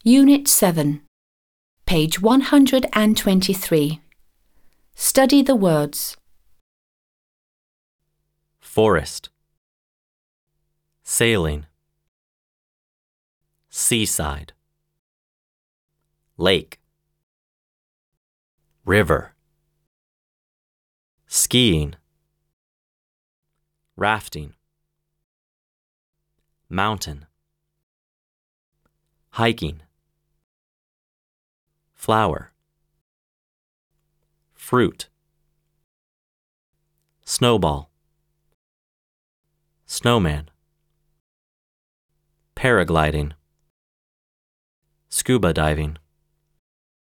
Unit 7, page 123. Study the words. Forest, sailing, seaside, lake, river, skiing, rafting, mountain, hiking, flower, fruit, snowball, snowman, paragliding, scuba diving.